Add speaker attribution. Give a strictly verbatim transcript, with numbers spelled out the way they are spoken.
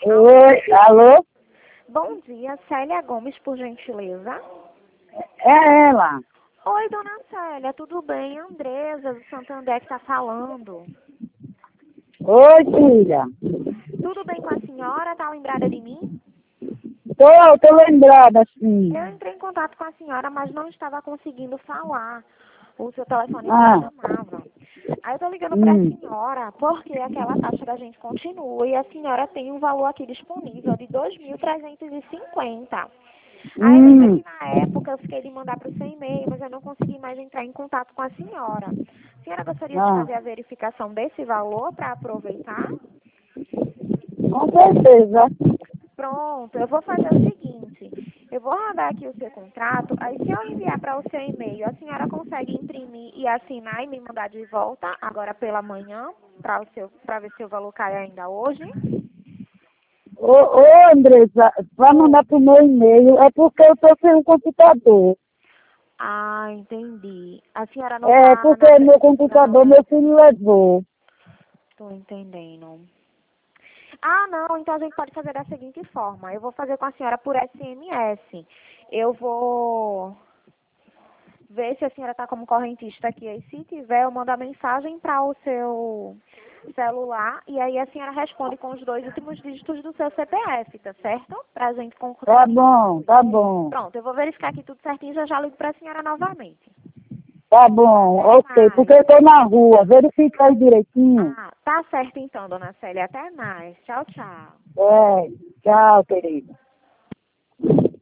Speaker 1: Oi, alô?
Speaker 2: Bom dia, Célia Gomes, por gentileza.
Speaker 1: É ela.
Speaker 2: Oi, dona Célia, tudo bem? Andresa, do Santander, que está falando.
Speaker 1: Oi, filha.
Speaker 2: Tudo bem com a senhora? Tá lembrada de mim?
Speaker 1: Tô, tô lembrada, sim.
Speaker 2: Eu entrei em contato com a senhora, mas não estava conseguindo falar. O seu telefone não
Speaker 1: Ah,
Speaker 2: chamava. Aí eu tô ligando para a
Speaker 1: hum,
Speaker 2: senhora, porque aquela taxa da gente continua e a senhora tem um valor aqui disponível de dois mil trezentos e cinquenta. Aí lembra
Speaker 1: hum.
Speaker 2: que na época eu fiquei de mandar para o seu e-mail, mas eu não consegui mais entrar em contato com a senhora. A senhora gostaria de
Speaker 1: Ah,
Speaker 2: fazer a verificação desse valor para aproveitar?
Speaker 1: com certeza.
Speaker 2: Pronto, eu vou fazer o seguinte, eu vou rodar aqui o seu contrato, aí se eu enviar para o seu e-mail, a senhora consegue imprimir e assinar e me mandar de volta agora pela manhã, para o seu, para ver se o valor cai ainda hoje?
Speaker 1: Ô, ô, Andressa, vai
Speaker 2: Oi.
Speaker 1: mandar pro meu e-mail. É porque eu tô sem um computador.
Speaker 2: Ah, entendi. A senhora não
Speaker 1: É
Speaker 2: tá na
Speaker 1: porque meu
Speaker 2: precisão,
Speaker 1: computador
Speaker 2: né?
Speaker 1: meu filho levou.
Speaker 2: Tô entendendo. Ah, não, então a gente pode fazer da seguinte forma. Eu vou fazer com a senhora por S M S. Eu vou ver se a senhora está como correntista aqui. Aí, se tiver, eu mando a mensagem para o seu celular e aí a senhora responde com os dois últimos dígitos do seu C P F, tá certo? Pra gente
Speaker 1: Tá
Speaker 2: concluir.
Speaker 1: bom, tá bom.
Speaker 2: Pronto, eu vou verificar aqui tudo certinho e já já ligo para a senhora novamente.
Speaker 1: Tá bom,
Speaker 2: Até
Speaker 1: ok. Porque
Speaker 2: mais.
Speaker 1: eu tô na rua. Verifica aí direitinho.
Speaker 2: Ah, tá certo então, dona Célia. Até mais. Tchau, tchau.
Speaker 1: É, tchau, querida.